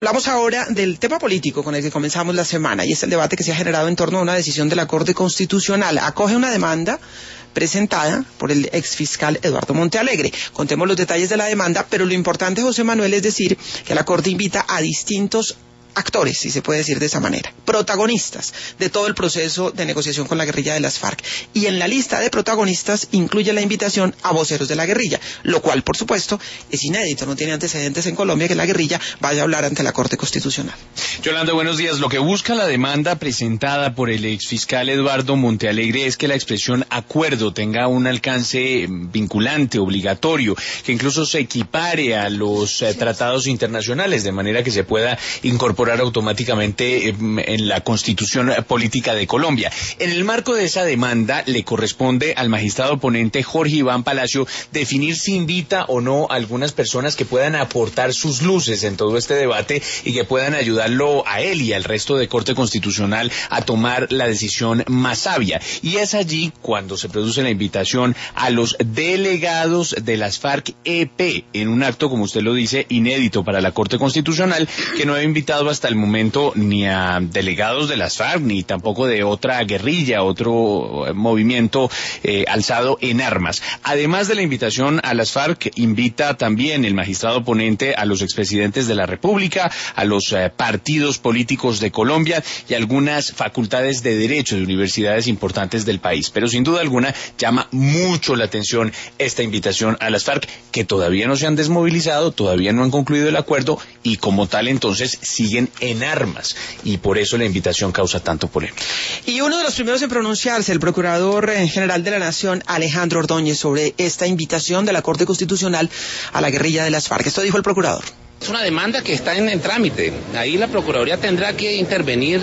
Hablamos ahora del tema político con el que comenzamos la semana, y es el debate que se ha generado en torno a una decisión de la Corte Constitucional. Acoge una demanda presentada por el exfiscal Eduardo Montealegre. Contemos los detalles de la demanda, pero lo importante, José Manuel, es decir que la Corte invita a distintos actores, si se puede decir de esa manera, protagonistas de todo el proceso de negociación con la guerrilla de las FARC. Y en la lista de protagonistas incluye la invitación a voceros de la guerrilla, lo cual, por supuesto, es inédito, no tiene antecedentes en Colombia que la guerrilla vaya a hablar ante la Corte Constitucional. Yolanda, buenos días. Lo que busca la demanda presentada por el exfiscal Eduardo Montealegre es que la expresión acuerdo tenga un alcance vinculante, obligatorio, que incluso se equipare a los tratados internacionales, de manera que se pueda incorporar automáticamente en la Constitución Política de Colombia. En el marco de esa demanda le corresponde al magistrado ponente Jorge Iván Palacio definir si invita o no a algunas personas que puedan aportar sus luces en todo este debate y que puedan ayudarlo a él y al resto de Corte Constitucional a tomar la decisión más sabia. Y es allí cuando se produce la invitación a los delegados de las FARC-EP en un acto, como usted lo dice, inédito para la Corte Constitucional, que no había invitado hasta el momento ni a delegados de las FARC, ni tampoco de otra guerrilla, otro movimiento alzado en armas. Además de la invitación a las FARC, invita también el magistrado ponente a los expresidentes de la República, a los partidos políticos de Colombia y algunas facultades de derecho de universidades importantes del país. Pero sin duda alguna llama mucho la atención esta invitación a las FARC, que todavía no se han desmovilizado, todavía no han concluido el acuerdo y como tal entonces siguen en armas, y por eso la invitación causa tanto polémica. Y uno de los primeros en pronunciarse, el Procurador General de la Nación, Alejandro Ordóñez, sobre esta invitación de la Corte Constitucional a la guerrilla de las FARC. Esto dijo el Procurador. Es una demanda que está en trámite. Ahí la Procuraduría tendrá que intervenir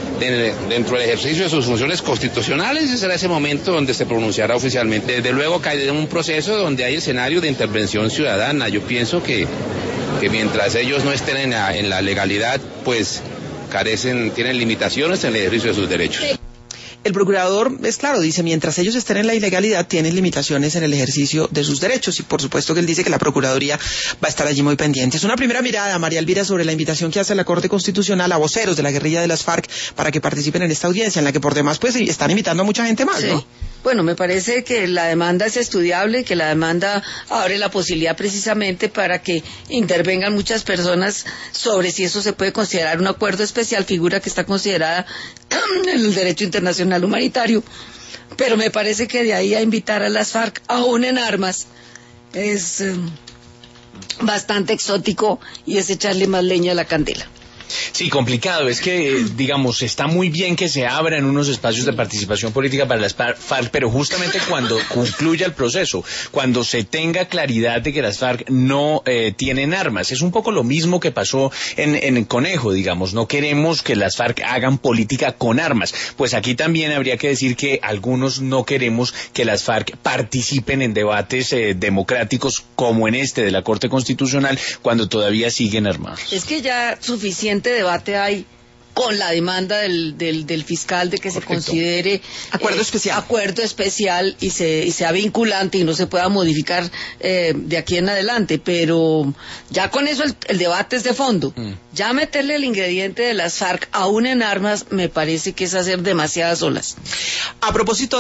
dentro del ejercicio de sus funciones constitucionales, y será ese momento donde se pronunciará oficialmente. Desde luego cae en un proceso donde hay escenario de intervención ciudadana. Yo pienso que mientras ellos no estén en la legalidad, pues tienen limitaciones en el ejercicio de sus derechos. El procurador, es claro, dice, mientras ellos estén en la ilegalidad, tienen limitaciones en el ejercicio de sus derechos, y por supuesto que él dice que la Procuraduría va a estar allí muy pendiente. Es una primera mirada, María Elvira, sobre la invitación que hace la Corte Constitucional a voceros de la guerrilla de las FARC para que participen en esta audiencia, en la que por demás pues están invitando a mucha gente más, sí, ¿no? Bueno, me parece que la demanda es estudiable, que la demanda abre la posibilidad precisamente para que intervengan muchas personas sobre si eso se puede considerar un acuerdo especial, figura que está considerada en el derecho internacional humanitario. Pero me parece que de ahí a invitar a las FARC, aún en armas, es bastante exótico y es echarle más leña a la candela. Sí, complicado. Es que, digamos, está muy bien que se abran unos espacios de participación política para las FARC, pero justamente cuando concluya el proceso, cuando se tenga claridad de que las FARC no tienen armas. Es un poco lo mismo que pasó en Conejo, digamos. No queremos que las FARC hagan política con armas. Pues aquí también habría que decir que algunos no queremos que las FARC participen en debates democráticos como en este de la Corte Constitucional cuando todavía siguen armados. Es que ya suficiente debate hay con la demanda del fiscal de que se considere acuerdo especial y sea vinculante y no se pueda modificar de aquí en adelante, pero ya con eso el debate es de fondo. Ya meterle el ingrediente de las FARC aún en armas me parece que es hacer demasiadas olas. A propósito